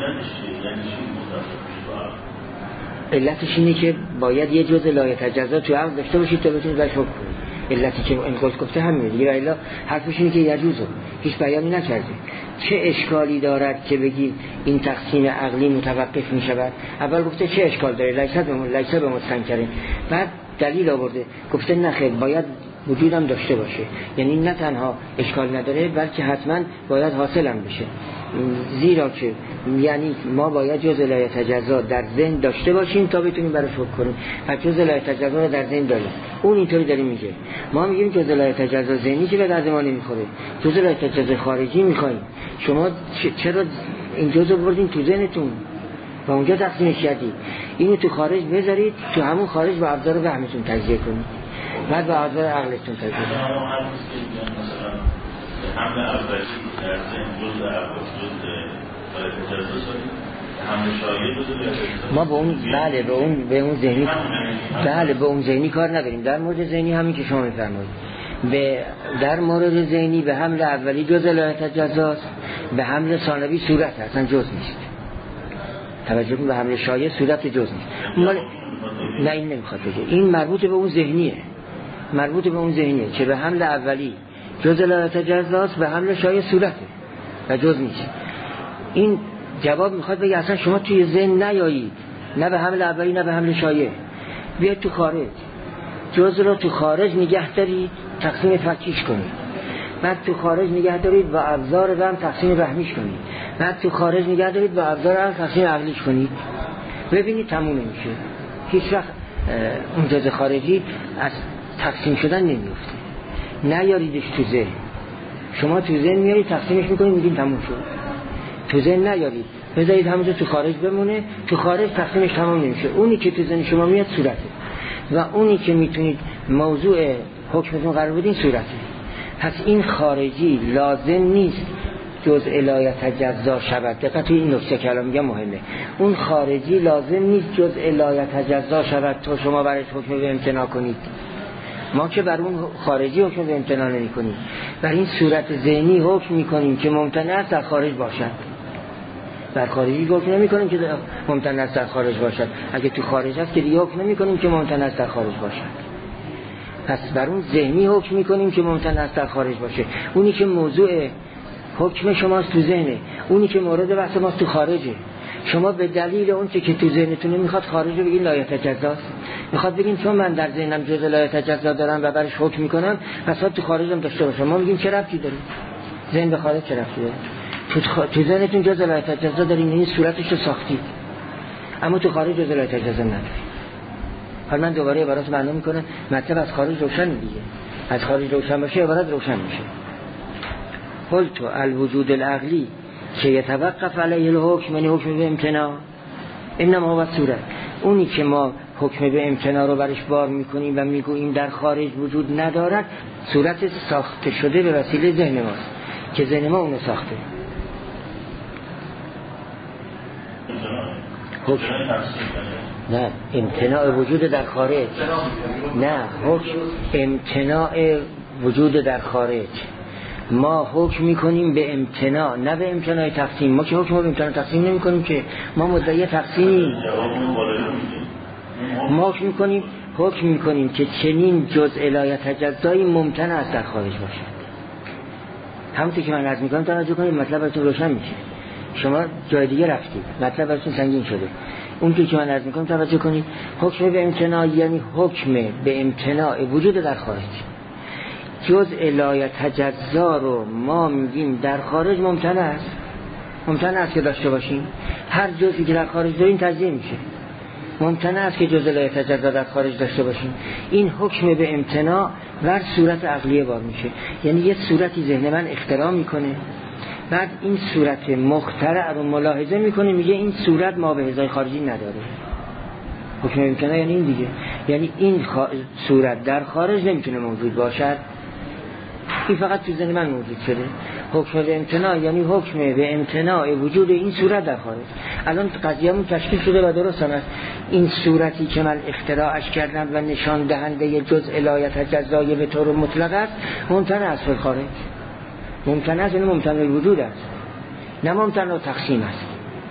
علتش اینه که باید یه جزء لایت تجزا تو عقل داشته باشید تا بتونید بهش حکم کنید. علتی که انقل گفته همینه دیگه. الا حرفش اینه که یجوزه، هیچ بیانی نکرده. چه اشکالی دارد که بگید این تقسیم عقلی متوقف می شود؟ اول گفته چه اشکال داره، لیس به مستنکرین. بعد دلیل آورده گفته نخیر باید وجودم داشته باشه، یعنی نه تنها اشکال نداره بلکه حتما باید حاصلم بشه، زیرا که یعنی ما باید جزء لایت تجزا در ذهن داشته باشیم تا بتونیم براش حکم کنیم. پس جزء لایت تجزا رو در ذهن داریم. اون اینطوری داره میگه. ما میگیم جزء لایت تجزا ذهنی که به درد ما نمیخوره، جزء لایت تجزا خارجی میخوایم. شما چرا این جزء بردین تو ذهنتون و اونجا تقسیمش کردید؟ اینو تو خارج بذارید، تو همون خارج با ابزار وهمتون تجزیه کنید، بعد با ابزار عقلتون تجزیه کنید. حمل اولی در ذهن جزء اول جزء تجزا حمل شایع ما به اون به اون ذهنی به اون ذهنی کار نداریم. در مورد ذهنی همین که شما میفرمایید، در مورد ذهنی به حمل اولی جزء لایت تجزا است، به حمل ثانوی صورت اصلا جز نیست. توجه کن، به حمل شایع صورت جز نیست. نه این نمیخواد بگه، این مربوط به اون ذهنیه، مربوط به اون ذهنیه که به حمل اولی جزء لایت تجزا است، به حمل شایع صورته و جز نیست. این جواب میخواد بگه اصلا شما توی ذهن نیایید، نه به حمل اولی نه به حمل شایع، بیاید تو خارج، جزء رو تو خارج نگه دارید، تقسیم فکیش کنید، بعد تو خارج نگه دارید با ابزار وهم تقسیم وهمیش کنید، بعد تو خارج نگه دارید با ابزار عقل تقسیم عقلیش کنید. ببینید تموم نمیشه. هیچ وقت اون جزء خارجی از تقسیم شدن نمیفته. نیاریدش تو ذهن. شما تو ذهن میارید تقسیمش میکنید میگین تموم شد. تو ذهن نیارید، بذارید همونجا تو خارج بمونه، تو خارج تقسیمش تمام نمیشه. اونی که تو ذهن شما میاد صورته و اونی که میتونید موضوع حکمتون قرار بدین صورته. پس این خارجی لازم نیست جزء لایت تجزا شود. دقیقا توی این نکته که الان میگم مهمه. اون خارجی لازم نیست جزء لایت تجزا شود تا شما برایش حکم به امتناع کنید. ما که بر اون خارجی حکم به امتناع نمی کنیم، بر این صورت ذهنی حکم میکنیم که ممتنع است در خارج باشد. در خارجی حکم نمی کنیم که ممتنع است در خارج باشد. اگه تو خارج است که دیگه حکم نمی کنیم که ممتنع است در خارج باشد. پس بر اون ذهنی حکم میکنیم که ممتنع است در خارج باشه. اونی که موضوع حکم شماست تو ذهنه، اونی که مورد بحث ماست تو خارجه. شما به دلیل اون که تو ذهنتون میخواد خارج رو بگین لایت تجزا است، میخواد بگین چون من در ذهنم جزء لایت تجزا دارم و برش حکم میکنم پس تو خارجم داشته باشم. ما میگیم چه ربطی داره؟ ذهن به خارج چه ربطی داره؟ تو ذهنتون جزء لایت تجزا دارین، این صورتش رو ساختید، اما تو خارج جزء لایت تجزا ندارید. حالا من دوباره عبارت معنی میکنم، مطلب از خارج روشن دیگه. از خارج روشن باشه عبارت روشن میشه. قلت الوجود العقلی که یتوقف علیه الحکم، یعنی حکم به امتناع، انما هو صورت. اونی که ما حکم به امتناع رو برش بار میکنیم و میگوییم در خارج وجود ندارد، صورت ساخته شده به وسیله ذهن ماست که ذهن ما اونو ساخته. حکم نه امتناع وجود در خارج، نه حکم امتناع وجود در خارج. ما حکم میکنیم به امتناع، نه به امتناع تقسیم. ما که حکم به امتناع تقسیم نمی کنیم که ما مدعی تقسیمیم. ما حکم میکنیم که چنین جزء لا یتجزایی ممتنع است در خارج باشد. همونطور که من عرض میکنم توجه کنید، مطلب براتون روشن میشه. شما جای دیگه رفتید، مطلب براتون سنگین شده. اونطور که من عرض میکنم توجه کنید، حکم به امتناع یعنی حکم به امتناع وجود در خارج. جزء لا یتجزا رو ما میگیم در خارج ممتنع است. ممتنع است که داشته باشیم. هر جزئی که در خارج داریم تجزیه میشه. ممتنع است که جزء لا یتجزا در خارج داشته باشیم. این حکم به امتناع بر صورت عقلیه بار میشه. یعنی یه صورتی ذهن من اختراع میکنه، بعد این صورت مخترع رو ملاحظه میکنه، میگه این صورت ما به ازای خارجی نداره. حکم امتناع یعنی این دیگه، یعنی این صورت در خارج نمیتونه موجود باشد، این فقط تو ذهن من موجود شده. حکم به امتناع یعنی حکم به امتناع وجود این صورت در خارج. الان قضیه‌مون تشکیل شده و درست است. این صورتی که من اختراعش کردم و نشان دهنده جزء لا یتجزای به طور مطلق است، ممتنع است در خارج. ممتنع است، یعنی ممتنع وجود است، نه ممتنع تقسیم است.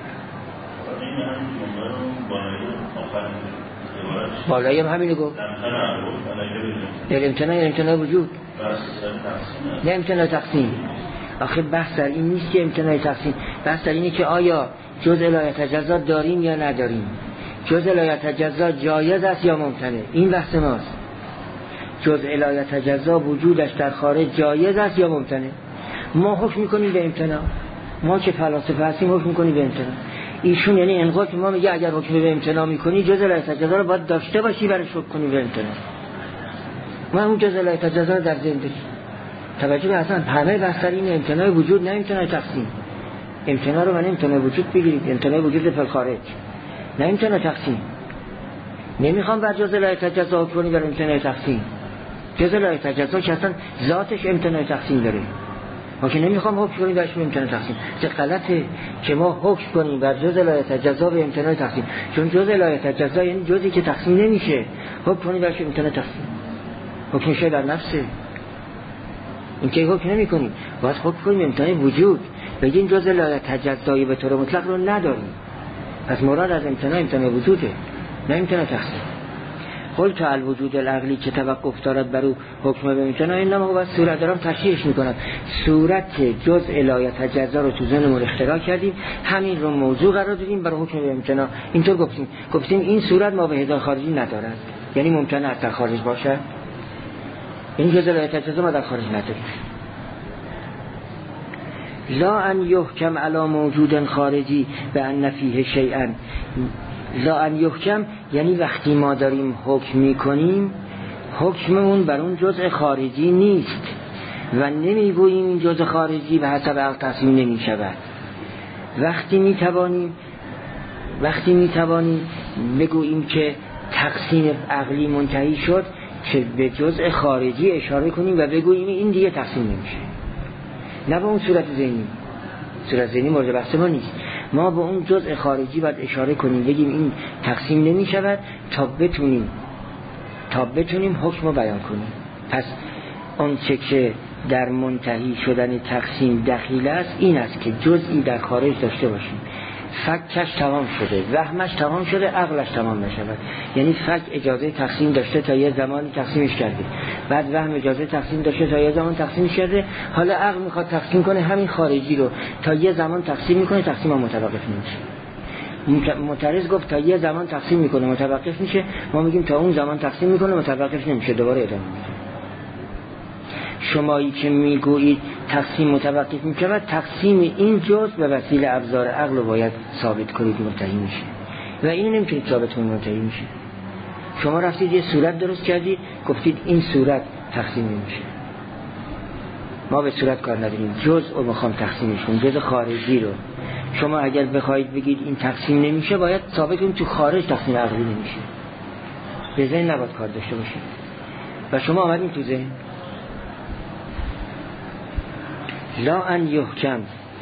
بالایی هم همینو گفت. امتناع یعنی امتناع وجود، نه امتناع تقسیم. آخه بحث در این نیست که امتناع تقسیم، بحث در اینه که آیا جزء لا یتجزا داریم یا نداریم، جزء لا یتجزا جایز است یا ممتنع. این بحث ماست. جزء لا یتجزا وجودش در خارج جایز است یا ممتنع. ما حکم میکنیم به امتناع. ما که فلاسفه هستیم حکم میکنیم به امتناع. ایشون یعنی انقاط ما میگه اگر حکم به امتناع میکنی جزء لا یتجزا رو باید داشته باشی برای حکم کنی به امتناع. ما اون جزء لا یتجزا رو در ذهن داریم. توجه به اصلا همه بحث در این امتناع وجود، نه امتناع تقسیم. امتناع رو من امتناع وجود بگیرید، امتناع وجود فی الخارج، نه امتناع تقسیم. نمیخوام بر جزء لا یتجزا حکم کنی بر امتناع تقسیم. جزء لا یتجزا که اصلا ذاتش امتناع تقسیم داره. ما که نمیخوام حکم کنیم برش امتناع تقسیم. چه غلطه که ما حکم کنیم بر جزء لا یتجزا به امتناع تقسیم، چون جزء لا یتجزا یعنی جزئی که تقسیم نمیشه. حکم کنیم برش امتناع تقسیم. حکمش در نفسه. این که حکم نمی کنیم، باید حکم کنیم امتناع وجود. بگیم جزء لا یتجزایی به طور مطلق رو نداریم، پس مراد از امتناع وجوده، نه امتناع تقسیم. قلت الوجود العقلی که توقف دارد بر او حکم به امتناع، این نام هو صورت دارم تشریحش میکنم. صورت جزء لا یتجزا رو تو ذهنمون اختراع کردیم، همین رو موضوع قرار دادیم برای حکم به امتناع. اینطور گفتیم این صورت ما به ازای خارجی ندارد، یعنی ممتنع است در خارج باشه. این جزء لا یتجزا ما در خارج نداریم. لا ان یحکم علی موجود خارجی به ان فیه شیئا. لا ان یحکم یعنی وقتی ما داریم حکم میکنیم، حکممون بر اون جزء خارجی نیست و نمیگوییم این جزء خارجی به حسب عقل تقسیم نمیشود. وقتی میتوانیم بگوییم که تقسیم عقلی منتهی شد، که به جزء خارجی اشاره کنیم و بگوییم این دیگه تقسیم نمیشه. نه به اون صورت ذهنی. صورت ذهنی مورد بحث ما نیست. ما به اون جزء خارجی باید اشاره کنیم، بگیم این تقسیم نمیشود تا بتونیم حکم رو بیان کنیم. پس اون چه که در منتهی شدن تقسیم دخیل است این است که جزئی در خارج داشته باشیم. فکش تمام شده، وهمش تمام شده، عقلش تمام نشود. یعنی فک اجازه تقسیم داشته تا یه زمانی تقسیمش کرده، بعد وهم اجازه تقسیم داشته تا یه زمان تقسیمش کرده، حالا عقل میخواد تقسیم کنه همین خارجی رو، تا یه زمان تقسیم میکنه، تقسیم هم متوقف نمیشه. معترض گفت تا یه زمان تقسیم میکنه متوقف میشه، ما میگیم تا اون زمان تقسیم میکنه متوقف نمیشه، دوباره ادامه میده. شمایی که میگویید تقسیم متوقف میشود، تقسیم این جزء به وسیله ابزار عقل رو باید ثابت کنید منتهی میشه و اینو نمیتونید ثابت کنید منتهی میشه. شما رفتید یه صورت درست کردید، گفتید این صورت تقسیم نمیشه. ما به صورت کار نداریم، جزء رو میخوام تقسیمش کنم، جزء خارجی رو. شما اگر بخواید بگید این تقسیم نمیشه، باید ثابت کنید تو خارج تقسیم عقلی نمیشه. به ذهن نباید کار داشته باشید. و شما آمدین تو ذهن لا ان یحکم،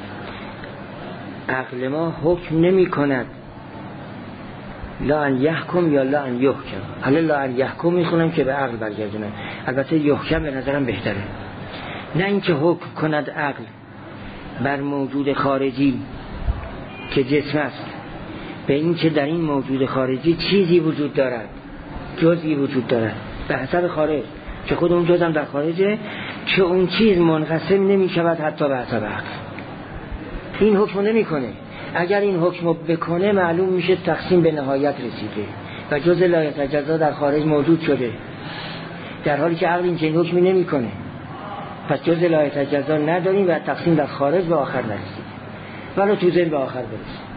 عقل ما حکم نمی کند. لا ان یحکم یا لا ان یحکم. حالا لا ان یحکم میخونم که به عقل برگردونم، البته یحکم به نظرم بهتره. نه اینکه حکم کند عقل بر موجود خارجی که جسم است، به این که در این موجود خارجی چیزی وجود دارد، جزئی وجود دارد به حسب خارج، که خود اون جزم در خارجه، که اون چیز منقسم نمی شود حتی به حسب عقل. این حکم نمی کنه. اگر این حکم بکنه معلوم میشه تقسیم به نهایت رسیده و جزء لا یتجزا در خارج موجود شده، در حالی که عقل این چنین حکمی نمی کنه. پس جزء لا یتجزا نداریم و تقسیم در خارج به آخر نرسید، ولی تو ذهن به آخر برسید.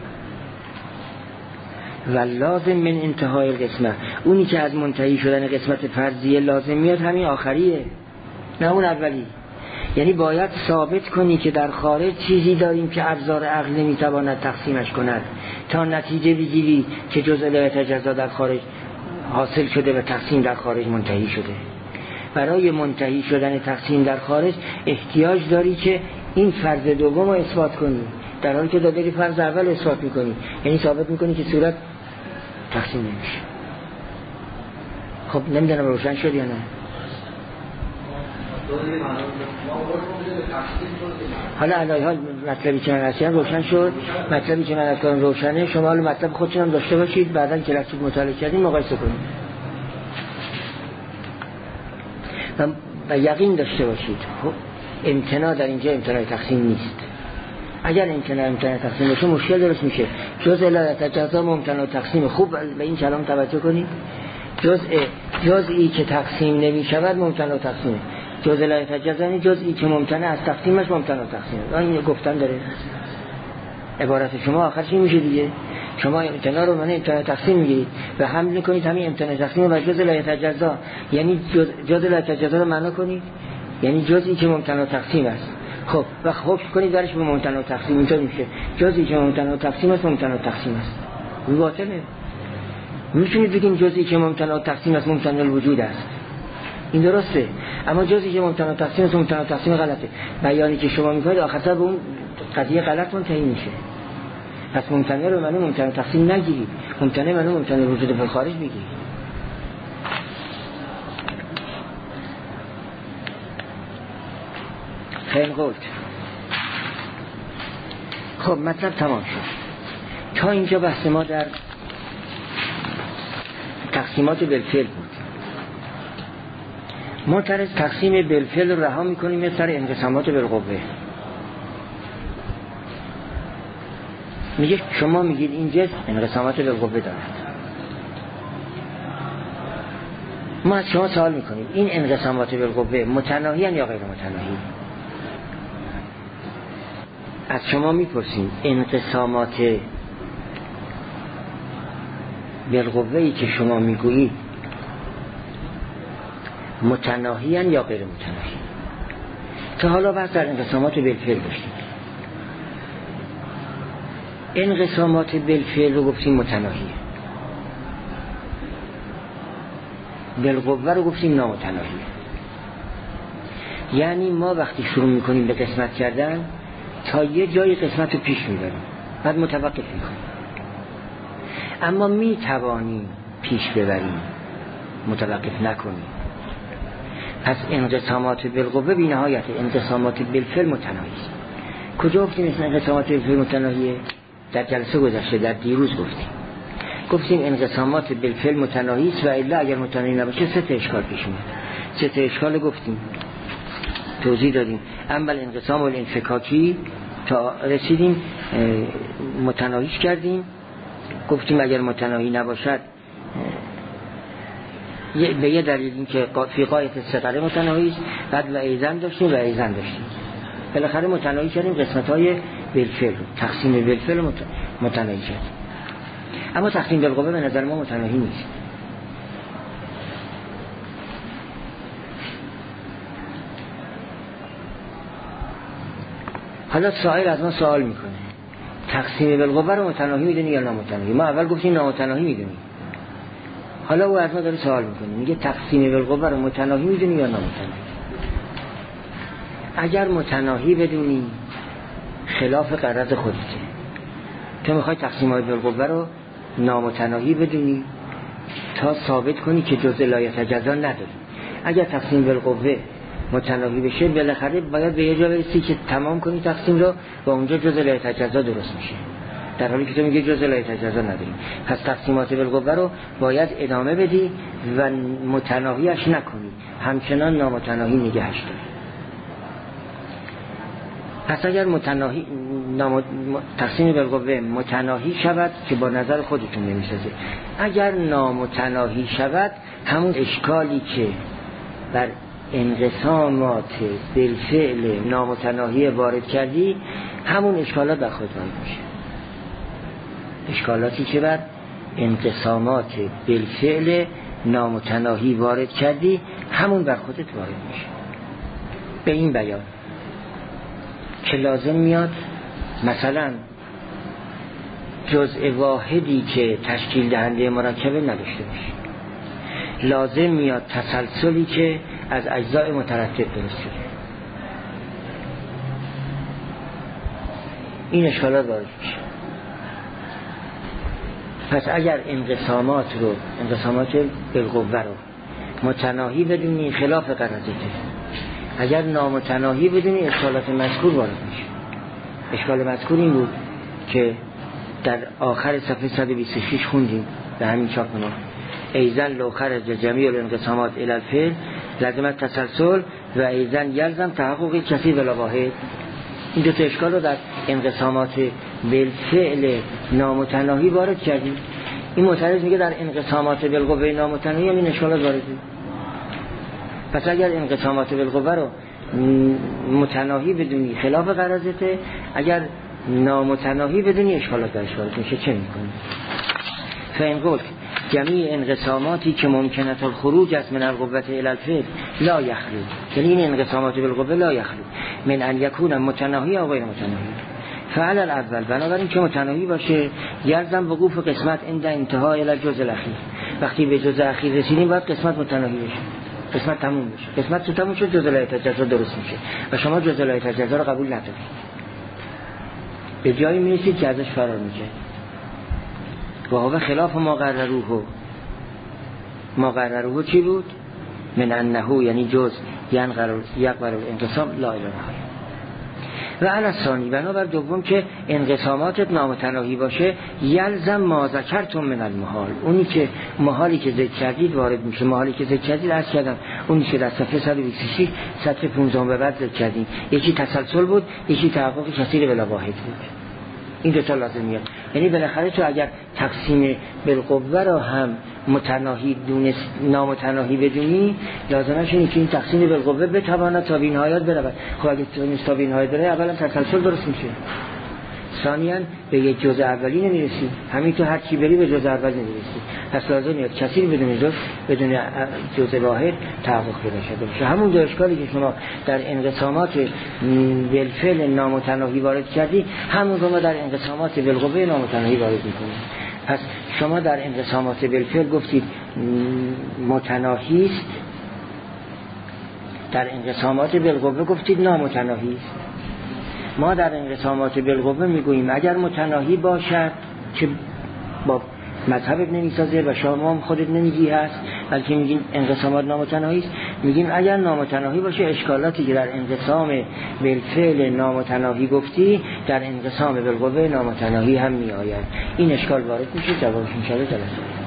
و لازم من انتهای القسمه، اونی که از منتهی شدن قسمت فرضیه لازم میاد همین آخریه، نه اون اولی. یعنی باید ثابت کنی که در خارج چیزی داریم که ابزار عقل نمیتواند تقسیمش کند، تا نتیجه بگیری که جزء لا یتجزا در خارج حاصل شده و تقسیم در خارج منتهی شده. برای منتهی شدن تقسیم در خارج احتیاج داری که این فرض دوم رو اثبات کنی، در حالی که داری فرض اول اثبات میکنی، یعنی ثابت میکنی که صورت تقسیم نمیشه. خب نمیدونم روشن شد یا نه؟ حالا الان مطلبی که من رسیدم روشن شد، مطلبی که من از کنم روشنه. شما حالا مطلب خودتون هم داشته باشید، بعداً که رسید مطالعه کردیم مقایسه کنید و یقین داشته باشید. خب امتناع در اینجا امتناع تقسیم نیست. اگر امتناع تقسیم باشه مشکل درست میشه. جزء لا یتجزا ممتنع تقسیم. خوب به این کلام توجه کنید. جزئی که تقسیم نمیشود ممتنع تقسیمه. جزء لا یتجزا یعنی جزئی که ممتنع از تقسیمش ممتنع تقسیمه. این گفتن داره. عبارت شما آخرش این میشه دیگه. شما امتناع رو معنی امتناع تقسیم میگیرید و حمل میکنید همین امتناع تقسیم و جزء لا یتجزا، یعنی جزء لا یتجزا رو معنا کنید یعنی جزئی که ممتنع تقسیم است. خب و حکم کنید درش به ممتنع تقسیم. اینطور میشه جزئی که ممتنع تقسیم است ممتنع تقسیم است. این باطله. میتونید بگین جزئی که ممتنع تقسیم است ممتنع الوجود است، این درسته. اما جزئی که ممتنع تقسیم است ممتنع تقسیم غلطه. بیانی که شما میکنید آخرش به اون قضیه غلط منتهی میشه. پس ممتنع رو معنی ممتنع تقسیم نگیرید، ممتنع معنی ممتنع الوجود به خارج بگیرید. خیلی قلت. خب مطلب تمام شد. تا اینجا بحث ما در تقسیمات بالفعل بود. ما تقسیم بالفعل رو رها میکنیم مثل انقسامات بالقوه. میگه شما میگید این جسم انقسامات بالقوه دارد. ما از شما سوال میکنیم این انقسامات بالقوه متناهی یا غیر متناهی؟ از شما میپرسیم انقسامات بالقوه‌ای که شما میگویید متناهی یا غیر متناهی؟ تا حالا بحث در انقسامات بالفعل داشتیم. انقسامات بالفعل رو گفتیم متناهیه، بالقوه رو گفتیم نامتناهیه. یعنی ما وقتی شروع میکنیم به قسمت کردن تا یه جای قسمت رو پیش میبریم بعد متوقف میکنیم، اما میتوانیم پیش ببریم متوقف نکنیم. پس انقسامات بالقوه بی نهایت، انقسامات بالفعل متناهی. کجا گفتیم انقسامات بالفعل متناهیه؟ در جلسه گذشته در دیروز گفتیم انقسامات بالفعل متناهی است و الا اگر متناهی نباشه سه تا اشکال پیش میاد. سه تا اشکال گفتیم، توضیح دادیم. اول انقسام الانفکاکی تا رسیدیم متناهیش کردیم، گفتیم اگر متناهی نباشد به یه دلیل این که فی غایت الثقل متناهی است، بعد و ایزن داشتیم بالاخره متناهی کردیم قسمت‌های بالفعل، تقسیم بالفعل متناهی کردیم. اما تقسیم بالقوه به نظر ما متناهی نیست. حالا سائل از ما سوال میکنه تقسیم بالقوه رو متناهی میدونی یا نامتناهی؟ ما اول گفتیم نامتناهی میدونی. حالا او از ما داره سوال میکنه، میگه تقسیم بالقوه رو متناهی میدونی یا نامتناهی؟ اگر متناهی بدونی خلاف غرض خودته. تو میخوای تقسیم بالقوه رو نامتناهی بدونی تا ثابت کنی که جزء لا یتجزا نداری. اگر تقسیم بالقوه متناهی بشه بالاخره باید به یه جا برسی که تمام کنی تقسیم رو و اونجا جزء لا یتجزا درست میشه، در حالی که تو میگه جزء لا یتجزا نداری. پس تقسیمات بالقوه رو باید ادامه بدی و متناهیش نکنی، همچنان نامتناهی نگهش داری. پس اگر تقسیم بالقوه متناهی شود که با نظر خودتون نمیسازه، اگر نامتناهی شود همون اشکالی که بر انقسامات بالفعل نامتناهی وارد کردی همون اشکالات بر خود وارد میشه. اشکالاتی که بر انقسامات بالفعل نامتناهی وارد کردی همون بر خودت وارد میشه. به این بیان که لازم میاد مثلا جزء واحدی که تشکیل دهنده مرکبه نداشته باشه، لازم میاد تسلسلی که از اجزای مترتب درست شده. این اشکالات وارد میشه. پس اگر انقسامات بالقوه رو متناهی بدونی خلاف غرضته، اگر نامتناهی بدونی اشکالات مذکور وارد میشه. اشکال مذکور این بود که در آخر صفحه 126 خوندیم به همین چاپنا، ایزن لو خرج جمیع الانقسامات الی الفعل لازم تسلسل و ایزن یلزم تحقق کثیر بلا واحد. این دو تا اشکال رو در انقسامات بالفعل نامتناهی وارد کردیم. این معترض میگه در انقسامات بالقوه نامتناهی این اشکالات وارد شد. پس اگر انقسامات بالقوه رو متناهی بدونی خلاف غرضته، اگر نامتناهی بدونی اشکالات درش وارد میشه، چه میکنی؟ فإن قلت جمیع انقساماتی که ممکنه الخروج است من القوة الی الفعل لا یخلو، یعنی این انقسامات بالقوه لا یخلو من ان یکون متناهی یا غیر متناهی. فعل الاول بنابراین که متناهی باشه یلزم وقوف قسمت عند انتهای الی الجزء الاخیر. وقتی به جزء اخیر رسیدیم باید قسمت متناهی بشه، قسمت تموم بشه. قسمت تموم شد جزء لا یتجزا درست میشه و شما جزء لا یتجزا رو قبول ندارید. به جایی میرسید که ازش فرار میشه. و هو خلاف ما قرروه چی بود؟ من انه یعنی جز یقبل انقسام لا اله الا. و علی ثانی بنابر دوم که انقساماتت نامتناهی باشه یلزم ما ذکرتم من المحال، اونی که محالی که ذکر کردید وارد میشه. محالی که ذکر کردید عرض کردم اونی که در صفحه 126 سطر 15 به بعد ذکر کردیم، یکی تسلسل بود، یکی تحقق کثیر بلا واحد بود. این دو تا لازم میاد. یعنی بالاخره تو اگر تقسیم بالقوه رو هم متناهی دونست نامتناهی بدونی، لازمش اینه که این تقسیم بالقوه بتواند تا بی نهایت برود. خب اگه تا بی نهایت بره اولا تسلسل درست میشه، ثانیاً به یک جزء اولی نمیرسی، همین تو هر کی بری به جزء اول نمیرسی. پس لازم میاد کثیر بدون جزء واحد تحقق پیدا شده. همون دو اشکالی که شما در انقسامات بالفعل نامتناهی وارد کردی، همون رو ما در انقسامات بالقوه نامتناهی وارد میکنیم. پس شما در انقسامات بالفعل گفتید متناهی است، در انقسامات بالقوه گفتید نامتناهی است. ما در انقسامات بالقوه میگوییم اگر متناهی باشد که با مذهبت نمیسازه و شما هم خودت نمیگی هست، بلکه میگین انقسامات نامتناهی است، میگیم اگر نامتناهی باشه اشکالاتی که در انقسام بالفعل نامتناهی گفتی در انقسام بالقوه نامتناهی هم میآید. این اشکال وارد میشه، جوابش میشه.